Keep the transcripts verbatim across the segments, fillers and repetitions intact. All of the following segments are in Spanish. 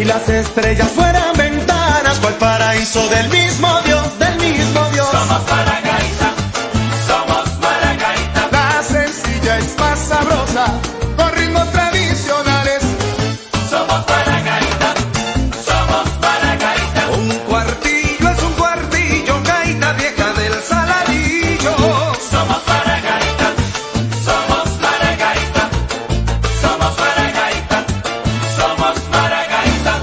y las estrellas fueran ventanas, cual paraíso del mismo Dios, del mismo Dios. Somos Maragaita, somos Maragaita. La sencilla es más sabrosa, con ritmos tradicionales. Somos Maragaita, somos Maragaita. Un cuartillo es un cuartillo, gaita vieja del Saladillo. Somos Maragaita, somos Maragaita. Somos Maragaita, somos Maragaita.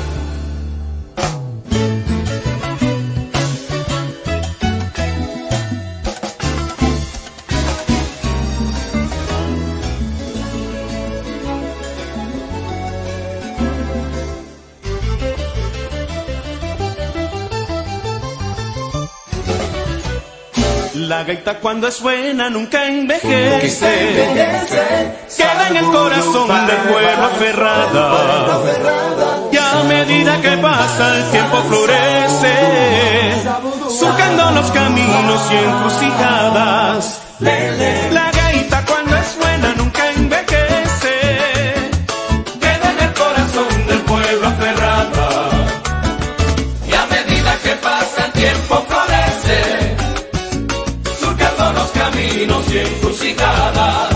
La gaita cuando es buena nunca envejece, queda en el corazón del pueblo aferrada, y a medida que pasa el tiempo florece, surcando los caminos y encrucijadas. La gaita cuando es buena nunca envejece, queda en el corazón del pueblo aferrada, Y a medida que pasa el tiempo florece, surcando los caminos y encrucijadas.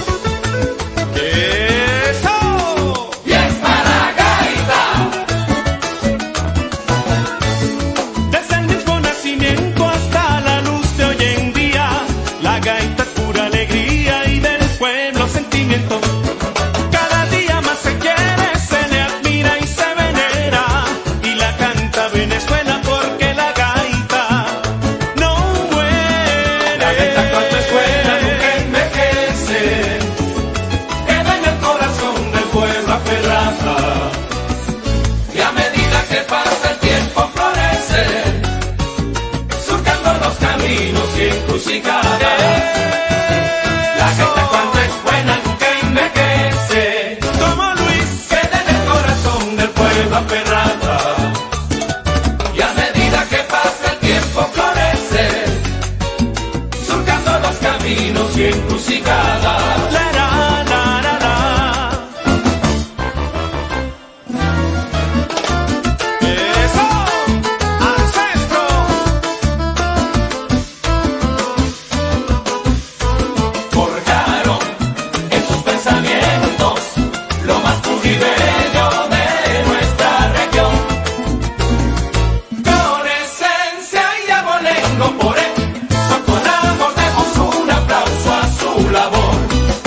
¡eso! Y es Maragaita. Desde el mismo nacimiento hasta la luz de hoy en día, la gaita es pura alegría y del pueblo sentimiento. Cada día más se quiere, se le admira y se venera, y la canta Venezuela porque la gaita no muere. La gaita cuando es buena nunca envejece, queda en el corazón del pueblo aferrada. Y a medida que pasa el tiempo florece, surcando los caminos y encrucijadas. La gaita cuando es buena nunca envejece, Como Luis, queda en el corazón del pueblo aferrada. Y a medida que pasa el tiempo florece, surcando los caminos y encrucijadas. la la la la la. ¡Eso! ¡Ancestro! Forjaron en sus pensamientos lo más puro y bello de nuestra región. Con esencia y abolengo por eso con amor demos un aplauso a su labor.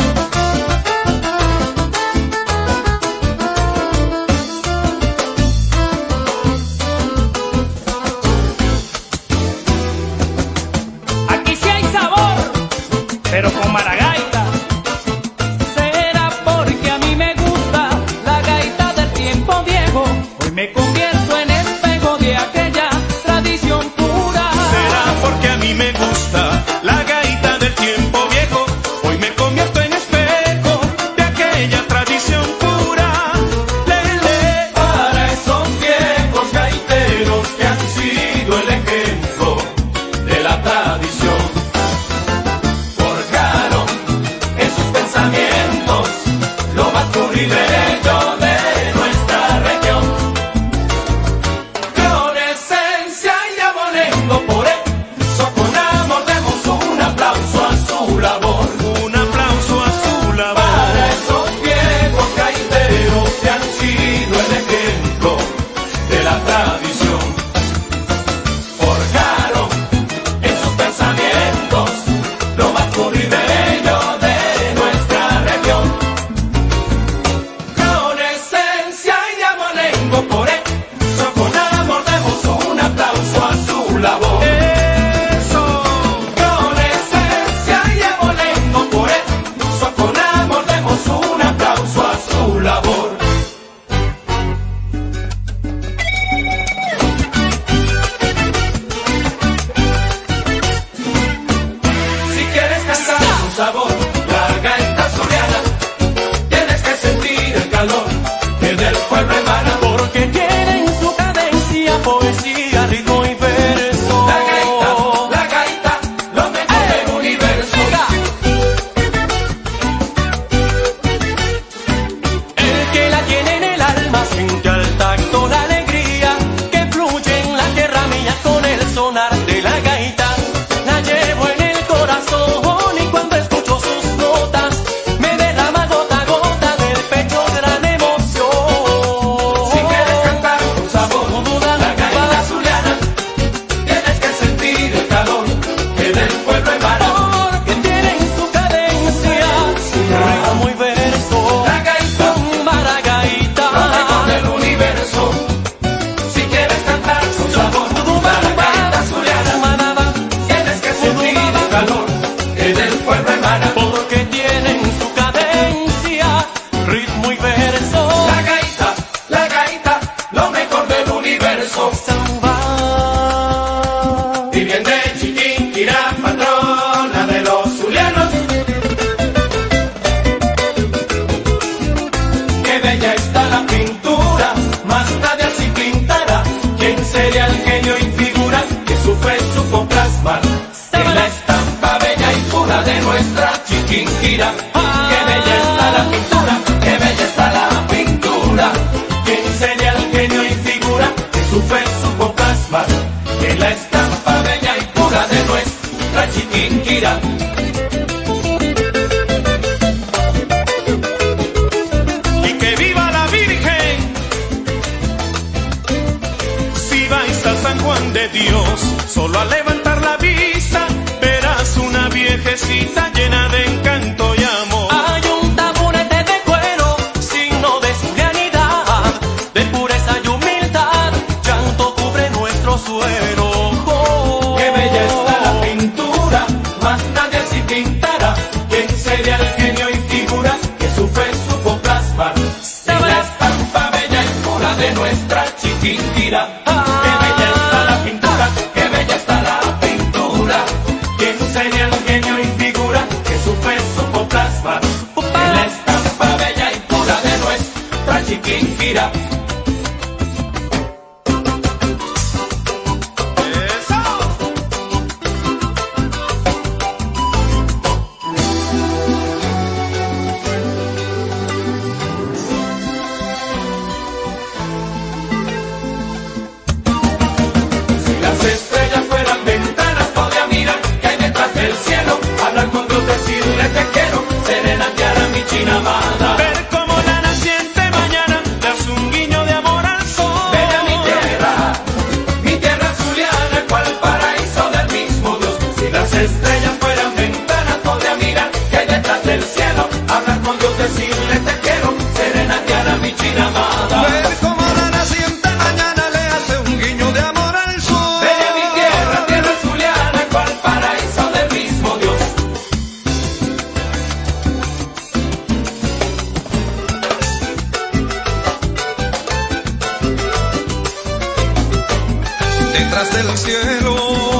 Aquí sí hay sabor, pero con Maragaita. Será porque a mí me gusta la gaita del tiempo viejo. Hoy me convierto en espejo de aquella tradición pura. Será porque a mí me gusta la gaita del tiempo viejo. Hoy me convierto en espejo de aquella tradición pura. Lele. Para esos viejos gaiteros que han sido el ejemplo de la tradición, forjaron en sus pensamientos lo más puro y bello de nuestra región. Con esencia y abolengo por eso con amor demos un aplauso a su labor. Un aplauso a su labor. Para esos viejos gaiteros que han sido el ejemplo de la tradición, forjaron en sus pensamientos lo más puro y bello de nuestra región. Con esencia y abolengo por eso con amor demos un aplauso a su labor. Eso. Con esencia y abolengo por eso con amor demos un aplauso a su labor. Chiquinquirá. Y que viva la Virgen. Si vais a San Juan de Dios, solo a levantar la vista verás una viejecita llena de encanto y amor. Hay un taburete de cuero, signo de zulianidad, de pureza y humildad, llanto cubre nuestro suelo. Oh, Qué bella está la pintura, más nadie así pintará. ¿Quién sería el genio y figura que su fe supo plasmar? En la estampa bella y pura de nuestra Chiquinquirá. Qué bella está la pintura, qué bella está la pintura. ¿Quién sería el genio y figura que su fe supo plasmar? En la estampa bella y pura de nuestra Chiquinquirá. Las estrellas fueran ventanas, podría mirar que hay detrás del cielo. Hablar con Dios, decirle te quiero, serenatear a mi china amada. Ver como la naciente mañana das un guiño de amor al sol. Ven a mi tierra, mi tierra zuliana, cual paraíso del mismo Dios. Si las estrellas fueran ventanas, podría mirar que hay detrás del cielo. Hablar con Dios, decirle te quiero, serenatear a mi china amada. Ver cómo la naciente mañana le hace un guiño de amor al sol. Ven a mi tierra, tierra zuliana, cual paraíso del mismo Dios. Detrás del cielo,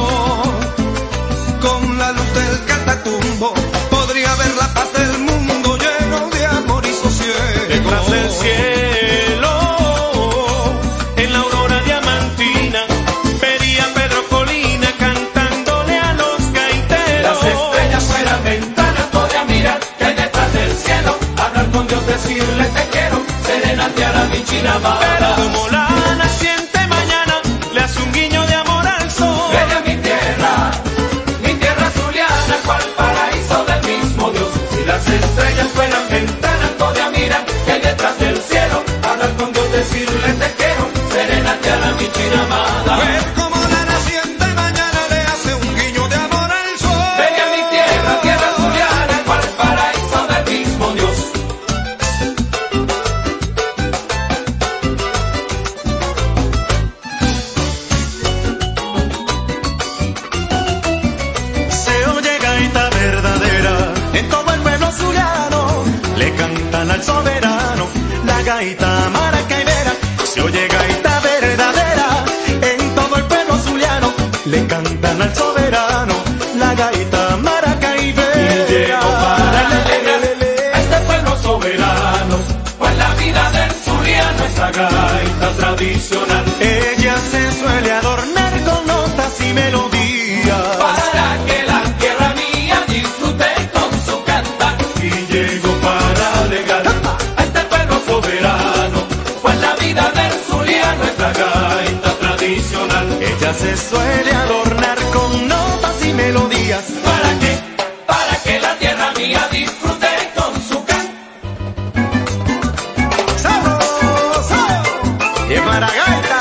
con la luz del catatumbo, podría ver la paz del mundo lleno de amor y sosiego. Detrás del cielo, en la aurora diamantina, vería a Pedro Colina cantándole a los gaiteros. Las estrellas fueran ventanas, podría mirar que hay detrás del cielo. Hablar con Dios, decirle te quiero, serenatear a mi china Pero amada. como la naciente mañana le hace un guiño de amor al sol. Ven a mi tierra, mi tierra zuliana, cual paraíso del mismo Dios. Si las estrellas fueran ventanas, podría mirar que hay detrás del cielo. Hablar con Dios, decirle te quiero, serenatear a mi china amada. Ver cómo la naciente mañana le hace un guiño de amor al sol. Ven a mi tierra, tierra zuliana, cual paraíso del mismo Dios. Se oye gaita verdadera en todo el pueblo zuliano, le cantan al soberano la gaita maracaibera. Se oye gaita verdadera en todo el pueblo zuliano, le cantan al soberano la gaita maracaibera. Y llegó para alegrar a este pueblo soberano, pues la vida del zuliano es la gaita tradicional. Ella se suele adornar con notas y melodías, Para que la tierra mía disfrute con su cantar. Y llegó para alegrar a este pueblo soberano, pues la vida del zuliano es la gaita tradicional. ella se suele adornar con notas y melodías. ¿Para qué? Para que la tierra mía disfrute con su cantar. ¡Sabroso! ¡Y maragaita!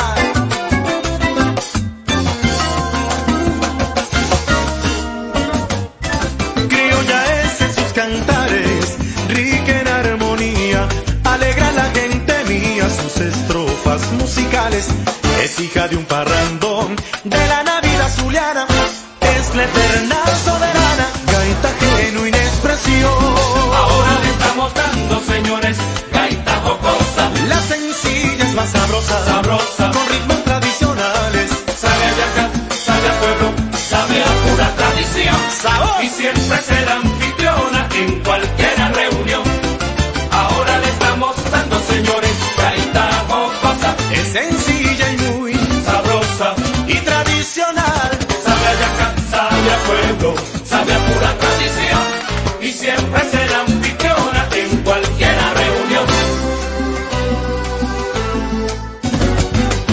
Criolla es en sus cantares, rica en armonía, alegra a la gente mía sus estrofas musicales. Es hija de un parrandón de la Navidad zuliana, es la eterna soberana, gaita genuina expresión. Ahora le estamos dando, señores, gaita jocosa, La sencilla es más sabrosa, sabrosa, con ritmos tradicionales. sabe a yaca, sabe a pueblo, sabe a pura tradición. ¡Sabor! Y siempre será anfitriona en cualquier reunión. Ahora le estamos dando, señores, gaita jocosa, Es sencilla y muy sabrosa, y tradicional. sabe a yaca, sabe a pueblo, sabe a pura tradición. Y siempre será anfitriona en cualquier reunión.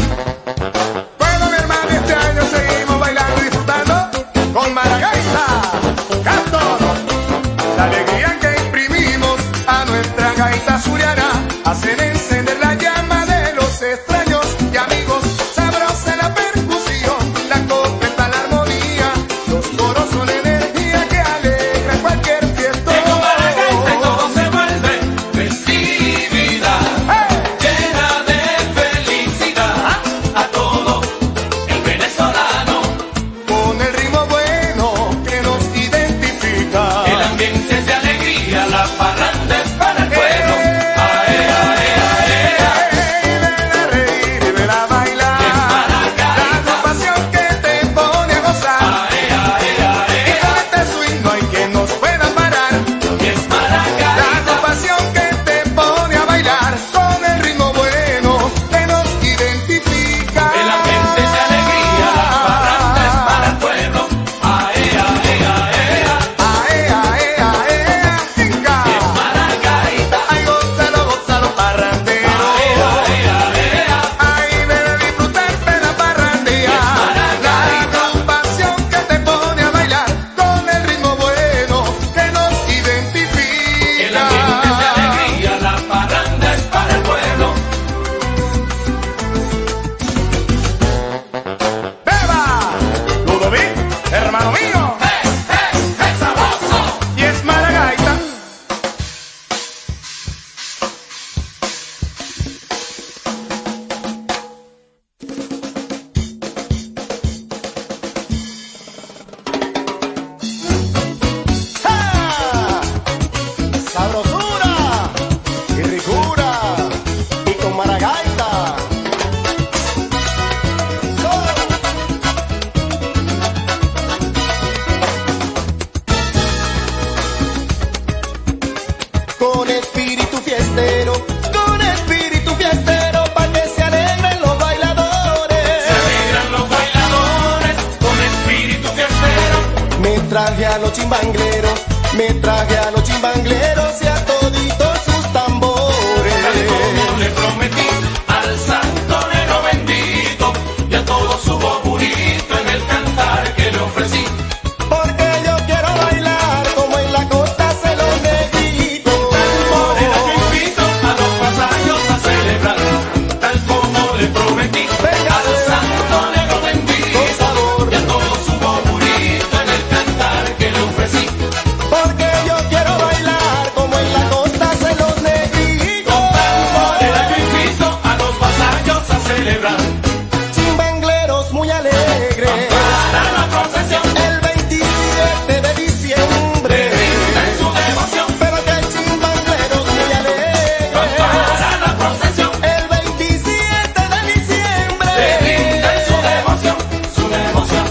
traje a los chimbangleros, me traje a los chimbangleros y a toditos sus tambores. Tal como le prometí al santonero bendito y a todo su burrito en el cantar que le ofrecí. Porque yo quiero bailar como en la costa se los negritos. Morena, yo invito a los vasallos a celebrar, tal como le prometí al santonero bendito y a todo su burrito en el cantar que le ofrecí. Porque yo quiero bailar como en la costa se los negritos. Morena, yo invito a los vasallos a celebrar, Chimbangleros muy alegres, para la procesión el veintisiete de diciembre. en su devoción, Pero que hay chimbangleros muy alegres, para la procesión, el veintisiete de diciembre. en su devoción, su devoción.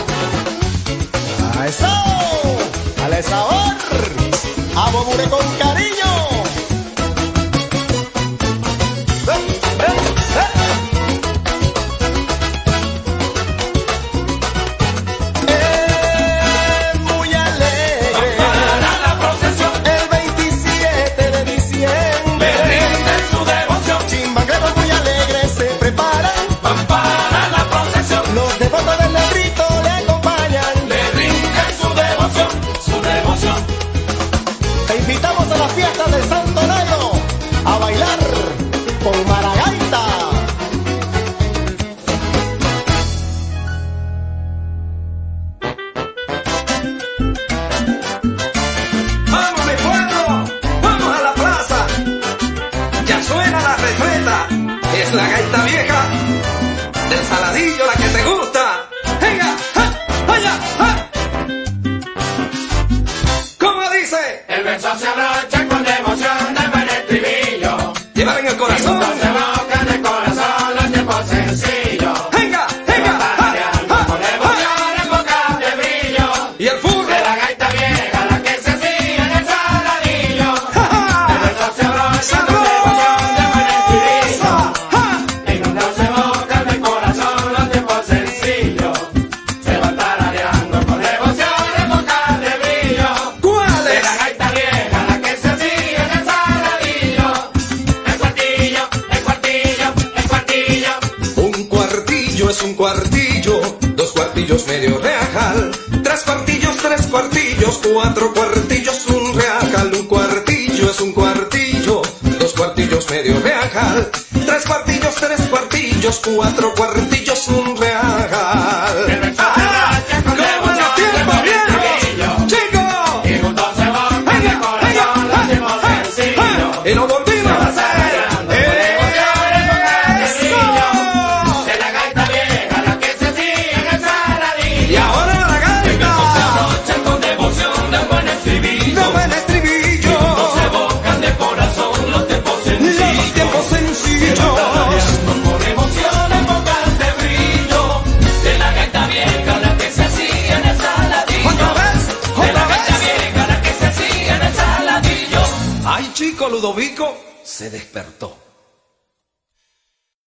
¡A eso! ¡Al sabor! ¡A Bobure con cariño! ¡Eh, eh, eh! Muy alegre, Para la procesión, el veintisiete de diciembre. en su devoción, Chimbangleros muy alegres se preparan, para la procesión, los devotos del negrito le acompañan. le rinden su devoción, su devoción. Te invitamos a la fiesta del Santo Negro a bailar con Maragaita. ¡Vamos, mi pueblo! ¡Vamos a la plaza! Ya suena la retreta. Es la gaita vieja del Saladillo, la que te gusta. ¡Venga! ¡Ja! ¡Vaya! ¡Ja! ¿Cómo dice? El beso se abrocha con devoción del buen estribillo, Llevar en el corazón. se evocan del corazón los tiempos sencillos. ¡Venga! ¡Venga! ¡Ja! ¡Ja! Con devoción en boca de brillo, Y el furro. de la gaita vieja, la que se hacía en el Saladillo. ¡Ja, ja! El beso se abrocha ¡Se con devoción del buen estribillo, abrocha! ¡Ja! y cuando se evocan del corazón los tiempos sencillos, se van tarareando con devoción en boca de brillo. ¿Cuál De es? la gaita vieja, la que se hacía en el Saladillo. El cuartillo, el cuartillo, el cuartillo. Un cuartillo es un cuartillo, dos cuartillos medio real, tres cuartillos, tres cuartillos, cuatro cuartillos, un real. Un cuartillo es un cuartillo, dos cuartillos medio real, tres cuartillos, tres cuartillos, cuatro cuartillos, un real. El beso se abrocha con ¡Qué buenos devoción del tiempos, buen estribillo, viejos! ¡Chicos! y juntos se evocan del ¡Venga, corazón los tiempos venga! sencillos. ¡Y nos volvimos! Tarareando con devoción en boca de brillo. De la gaita vieja, la que se hacía en el Saladillo. Y ahora la El beso se gaita abrocha con devoción del buen estribillo, de buen estribillo, se evocan de corazón los tiempos sencillos. los tiempos sencillos. Con emoción en bocas de brillo, de la gaita vieja, la que se hacía en el Saladillo. ¿Otra vez? De la ¿Otra gaita vez? vieja, la que se hacía en el Saladillo. Ay, chico, Ludovico se despertó.